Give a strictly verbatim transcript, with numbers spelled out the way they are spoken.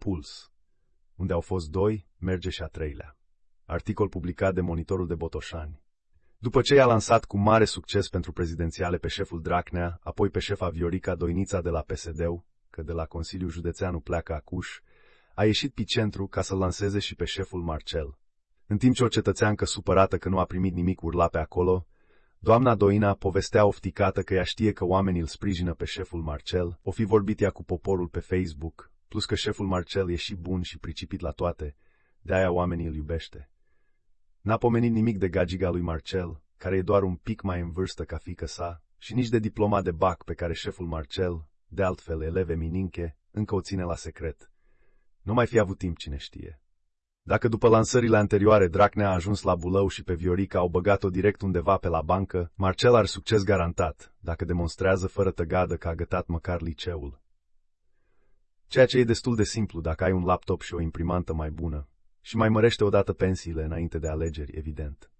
Puls. Unde au fost doi, merge și a treilea. Articol publicat de Monitorul de Botoșani. După ce i-a lansat cu mare succes pentru prezidențiale pe șeful Dragnea, apoi pe șefa Viorica Doinița de la P S D-ul, că de la Consiliul Județeanu pleacă acuș, a ieșit pe centru ca să-l lanseze și pe șeful Marcel. În timp ce o cetățeancă supărată că nu a primit nimic urla pe acolo, doamna Doina povestea ofticată că ea știe că oamenii îl sprijină pe șeful Marcel, o fi vorbit ea cu poporul pe Facebook, plus că șeful Marcel e și bun și pricipit la toate, de-aia oamenii îl iubește. N-a pomenit nimic de gagiga lui Marcel, care e doar un pic mai în vârstă ca fiică sa, și nici de diploma de bac pe care șeful Marcel, de altfel eleve mininche, încă o ține la secret. Nu mai fi avut timp cine știe. Dacă după lansările anterioare Dragnea a ajuns la Bulău și pe Viorica au băgat-o direct undeva pe la bancă, Marcel are succes garantat, dacă demonstrează fără tăgadă că a gătat măcar liceul. Ceea ce e destul de simplu dacă ai un laptop și o imprimantă mai bună. Și mai mărește odată pensiile înainte de alegeri, evident.